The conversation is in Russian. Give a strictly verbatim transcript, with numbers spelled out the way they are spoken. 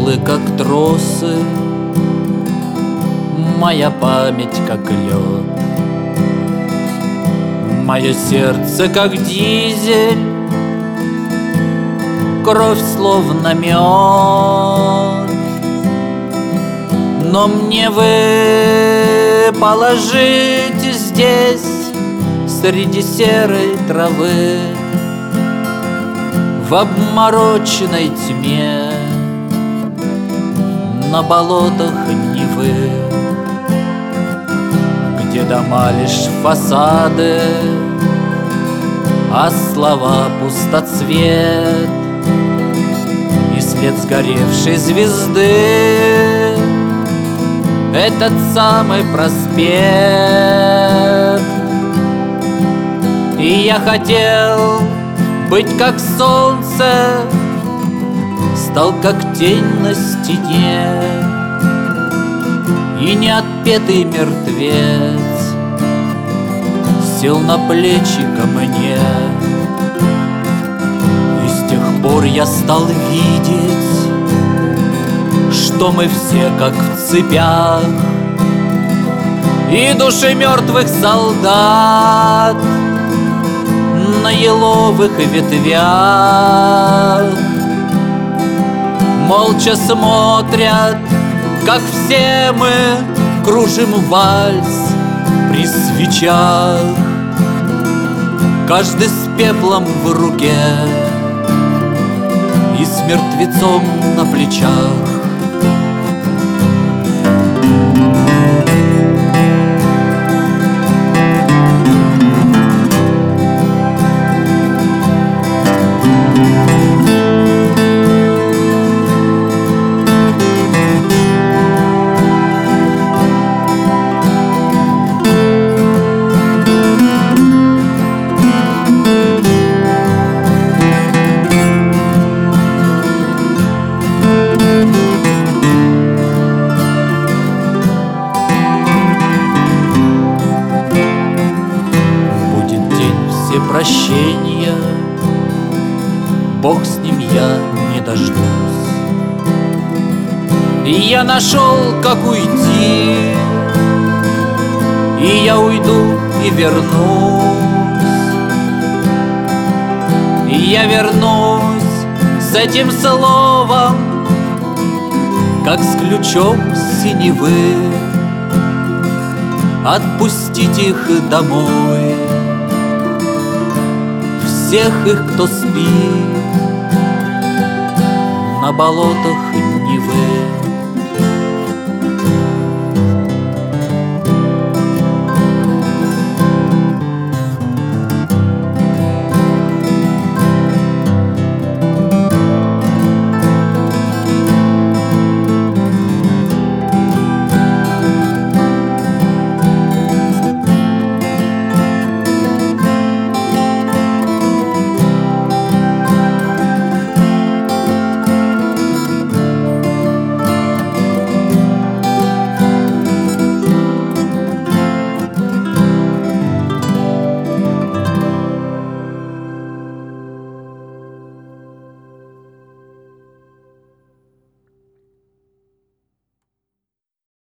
стрелы, как тросы, моя память, как лед, мое сердце, как дизель, кровь словно мед. Но мне выпало жить здесь, среди серой травы, в обмороченной тьме, на болотах Невы, где дома лишь фасады, а слова пустоцвет и след сгоревшей звезды. Этот самый проспект. И я хотел быть как солнце, стал как тень на стене, и неотпетый мертвец сел на плечи ко мне. И с тех пор я стал видеть, что мы все как в цепях, и души мертвых солдат на еловых ветвях молча смотрят, как все мы кружим вальс при свечах, каждый с пеплом в руке и с мертвецом на плечах. Прощения, Бог с ним, я не дождусь. И я нашел, как уйти, и я уйду и вернусь. И я вернусь с этим словом, как с ключом синевы, отпустить их домой, всех их, кто спит на болотах Невы.